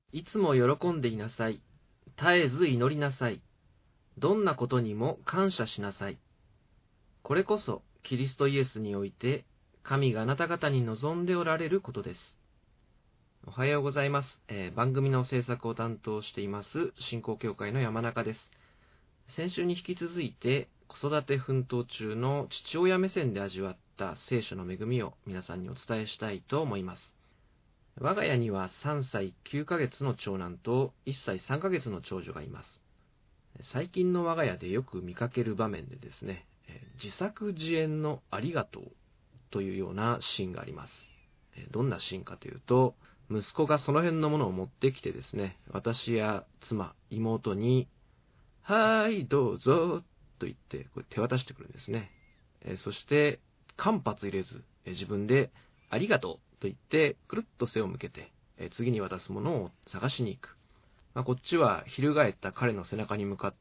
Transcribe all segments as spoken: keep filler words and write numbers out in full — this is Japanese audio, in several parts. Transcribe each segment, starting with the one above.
いつも喜んでいなさい。絶えず祈りなさい。どんなことにも感謝しなさい。これこそキリストイエスにおいて神があなた方に望んでおられることです。おはようございます。えー、番組の制作を担当しています信仰協会の山中です。先週に引き続いて子育て奮闘中の父親目線で味わった聖書の恵みを皆さんにお伝えしたいと思います。我が家にはさんさいきゅうかげつの長男といっさいさんかげつの長女がいます。最近の我が家でよく見かける場面でですね、自作自演のありがとうというようなシーンがあります。どんなシーンかというと、息子がその辺のものを持ってきてですね、私や妻、妹に、はーい、どうぞと言ってこれ手渡してくるんですね。そして、間髪入れず、自分でありがとうと言って、くるっと背を向けて、次に渡すものを探しに行く。まあ、こっちは翻った彼の背中に向かって、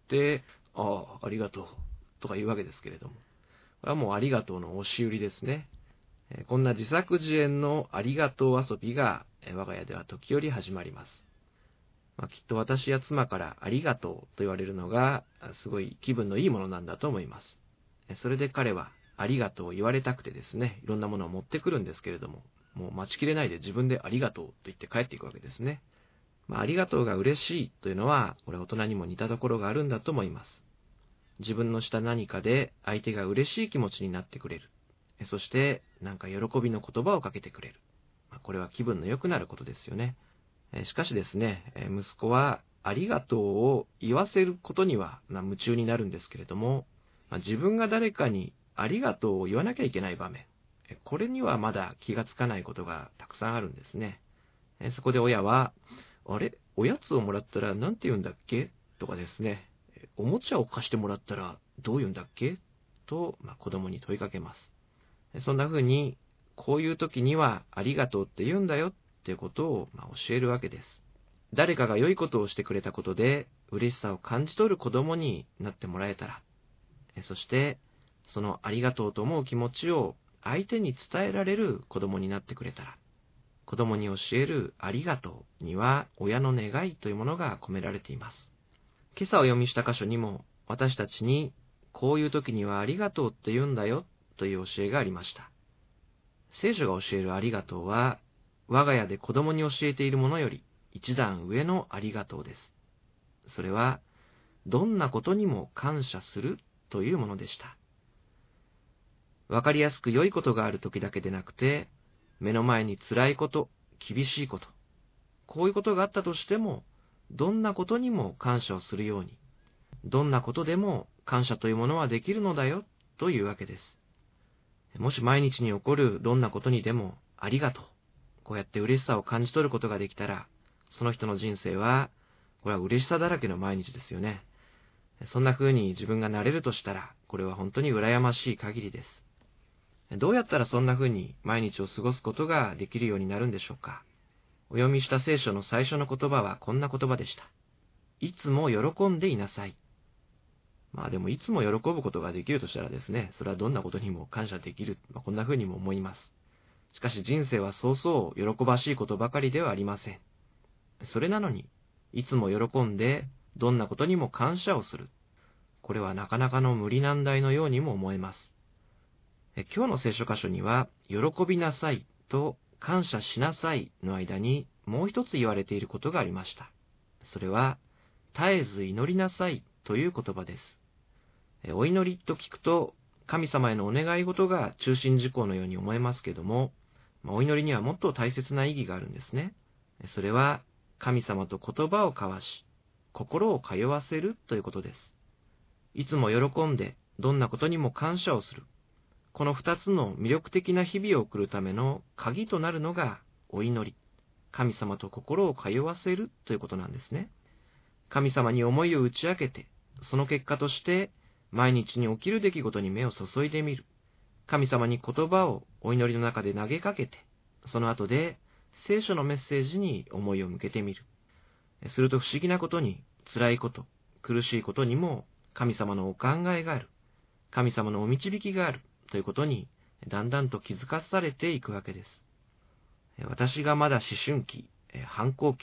ああ、ありがとうとか言うわけですけれども、これはもうありがとうの押し売りですね。こんな自作自演のありがとう遊びが我が家では時折始まります。まあ、きっと私や妻からありがとうと言われるのがすごい気分のいいものなんだと思います。それで彼はありがとうを言われたくてですね、いろんなものを持ってくるんですけれども、もう待ちきれないで自分でありがとうと言って帰っていくわけですね。まあ、ありがとうが嬉しいというのは、これは大人にも似たところがあるんだと思います。自分のした何かで相手が嬉しい気持ちになってくれる。そして、なんか喜びの言葉をかけてくれる。これは気分の良くなることですよね。しかしですね、息子はありがとうを言わせることには、まあ、夢中になるんですけれども、まあ、自分が誰かにありがとうを言わなきゃいけない場面、これにはまだ気がつかないことがたくさんあるんですね。そこで親は、あれおやつをもらったら何て言うんだっけとかですね、おもちゃを貸してもらったらどう言うんだっけと、まあ、子供に問いかけます。そんな風に、こういう時にはありがとうって言うんだよっていうことを、まあ、教えるわけです。誰かが良いことをしてくれたことで嬉しさを感じ取る子供になってもらえたら、そしてそのありがとうと思う気持ちを相手に伝えられる子供になってくれたら、子供に教えるありがとうには親の願いというものが込められています。今朝お読みした箇所にも私たちにこういう時にはありがとうって言うんだよという教えがありました。聖書が教えるありがとうは我が家で子供に教えているものより一段上のありがとうです。それはどんなことにも感謝するというものでした。わかりやすく良いことがある時だけでなくて、目の前に辛いこと、厳しいこと、こういうことがあったとしても、どんなことにも感謝をするように、どんなことでも感謝というものはできるのだよというわけです。もし毎日に起こるどんなことにでもありがとう、こうやって嬉しさを感じ取ることができたら、その人の人生は、これは嬉しさだらけの毎日ですよね。そんな風に自分がなれるとしたら、これは本当に羨ましい限りです。どうやったらそんな風に毎日を過ごすことができるようになるんでしょうか。お読みした聖書の最初の言葉はこんな言葉でした。いつも喜んでいなさい。まあでもいつも喜ぶことができるとしたらですね、それはどんなことにも感謝できる、まあ、こんな風にも思います。しかし人生はそうそう喜ばしいことばかりではありません。それなのに、いつも喜んでどんなことにも感謝をする。これはなかなかの無理難題のようにも思えます。今日の聖書箇所には、喜びなさいと感謝しなさいの間にもう一つ言われていることがありました。それは、絶えず祈りなさいという言葉です。お祈りと聞くと、神様へのお願い事が中心事項のように思えますけども、お祈りにはもっと大切な意義があるんですね。それは、神様と言葉を交わし、心を通わせるということです。いつも喜んで、どんなことにも感謝をする。この二つの魅力的な日々を送るための鍵となるのがお祈り、神様と心を通わせるということなんですね。神様に思いを打ち明けて、その結果として毎日に起きる出来事に目を注いでみる。神様に言葉をお祈りの中で投げかけて、その後で聖書のメッセージに思いを向けてみる。すると不思議なことに、辛いこと、苦しいことにも神様のお考えがある。神様のお導きがある。ということにだんだんと気づかされていくわけです。私がまだ思春期、反抗期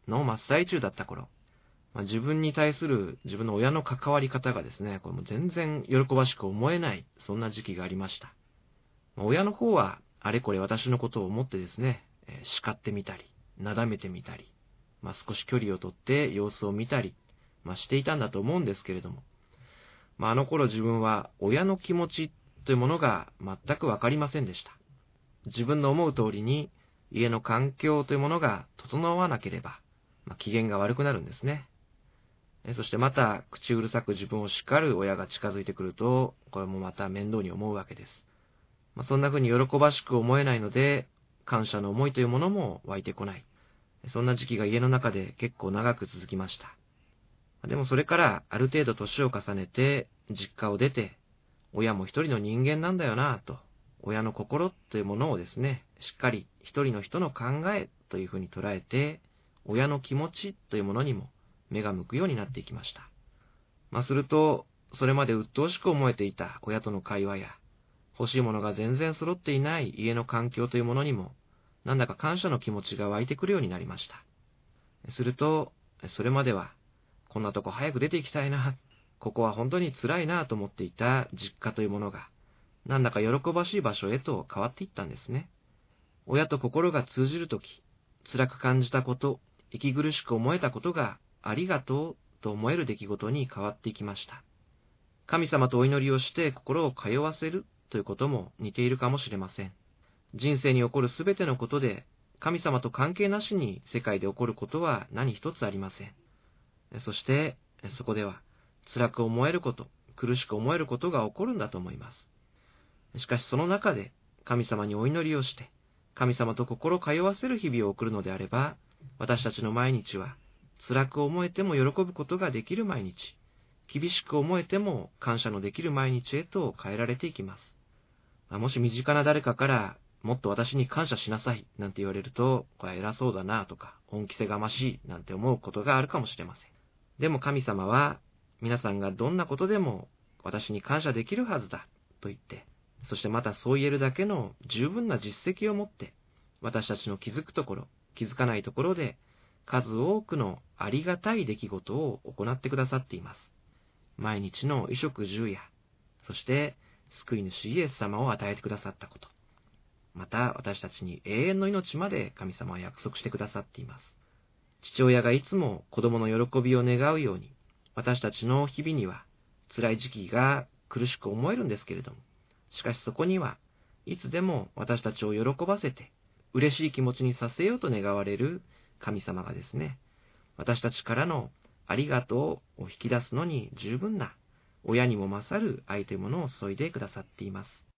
の真っ最中だった頃、まあ、自分に対する自分の親の関わり方がですね、これも全然喜ばしく思えない、そんな時期がありました。まあ、親の方はあれこれ私のことを思ってですね、えー、叱ってみたり、なだめてみたり、まあ、少し距離をとって様子を見たり、まあ、していたんだと思うんですけれども、まあ、あの頃自分は親の気持ちというものが全くわかりませんでした。自分の思う通りに家の環境というものが整わなければ、まあ、機嫌が悪くなるんですね。そしてまた口うるさく自分を叱る親が近づいてくると、これもまた面倒に思うわけです。まあ、そんな風に喜ばしく思えないので、感謝の思いというものも湧いてこない。そんな時期が家の中で結構長く続きました。でもそれからある程度年を重ねて実家を出て、親も一人の人間なんだよなぁと、親の心というものをですね、しっかり一人の人の考えというふうに捉えて、親の気持ちというものにも目が向くようになっていきました。まあすると、それまで鬱陶しく思えていた親との会話や、欲しいものが全然揃っていない家の環境というものにも、なんだか感謝の気持ちが湧いてくるようになりました。すると、それまでは、こんなとこ早く出て行きたいな、ここは本当に辛いなと思っていた実家というものが、なんだか喜ばしい場所へと変わっていったんですね。親と心が通じるとき、辛く感じたこと、息苦しく思えたことがありがとうと思える出来事に変わっていきました。神様とお祈りをして心を通わせるということも似ているかもしれません。人生に起こるすべてのことで、神様と関係なしに世界で起こることは何一つありません。そして、そこでは辛く思えること、苦しく思えることが起こるんだと思います。しかしその中で神様にお祈りをして、神様と心通わせる日々を送るのであれば、私たちの毎日は辛く思えても喜ぶことができる毎日、厳しく思えても感謝のできる毎日へと変えられていきます。もし身近な誰かからもっと私に感謝しなさいなんて言われると、これは偉そうだなとか恩着せがましいなんて思うことがあるかもしれません。でも神様は皆さんがどんなことでも私に感謝できるはずだと言って、そしてまたそう言えるだけの十分な実績を持って、私たちの気づくところ、気づかないところで数多くのありがたい出来事を行ってくださっています。毎日の衣食住や、そして救い主イエス様を与えてくださったこと。また私たちに永遠の命まで神様は約束してくださっています。父親がいつも子供の喜びを願うように、私たちの日々には辛い時期が苦しく思えるんですけれども、しかしそこにはいつでも私たちを喜ばせて嬉しい気持ちにさせようと願われる神様がですね、私たちからのありがとうを引き出すのに十分な親にも勝る愛というものを注いでくださっています。